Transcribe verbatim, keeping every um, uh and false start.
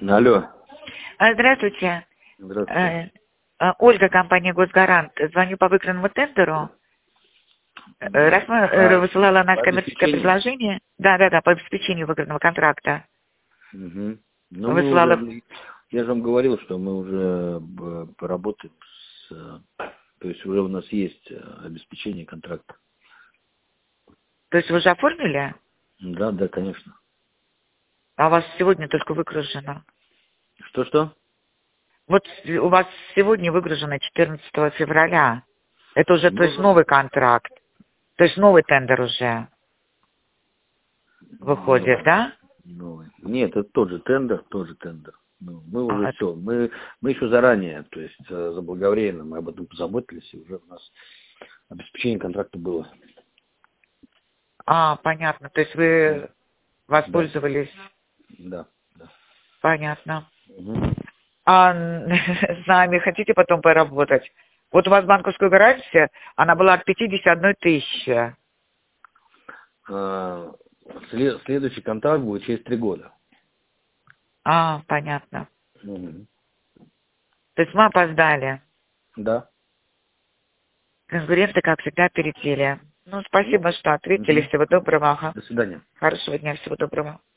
Алло. А, Здравствуйте. Здравствуйте. Э, э, Ольга, компания «Госгарант». Звоню по выигранному тендеру. Э, Раз мы э, А, высылала наше по коммерческое обеспечению? предложение, да, да, да, по обеспечению выигранного контракта. Угу. Ну, мы Высылала, уже, я же вам говорил, что мы уже б- поработаем с, э, то есть уже у нас есть э, обеспечение контракта. то есть вы уже оформили? Да, да, конечно. А у вас сегодня только выгружено. Что-что? Вот с- у вас сегодня выгружено четырнадцатого февраля. Это уже, то есть, Ну, новый контракт. То есть новый тендер уже выходит, новый, да? новый. Нет, это тот же тендер, тот же тендер. Ну, мы уже А, это- все, мы, мы еще заранее, то есть э, заблаговременно мы об этом позаботились, и уже у нас обеспечение контракта было. а, понятно. То есть вы Да, воспользовались, да, да. понятно. Мгм. А с нами хотите потом поработать? Вот у вас банковская гарантия, она была от пятидесяти одной тысячи. А, след- следующий контракт будет через три года. А, понятно. Мгм. То есть мы опоздали. Да. Конкуренты, как всегда, перетели. Ну, Ну, спасибо, что ответили. мгм. Всего доброго. Ага. До свидания. Хорошего дня, всего доброго.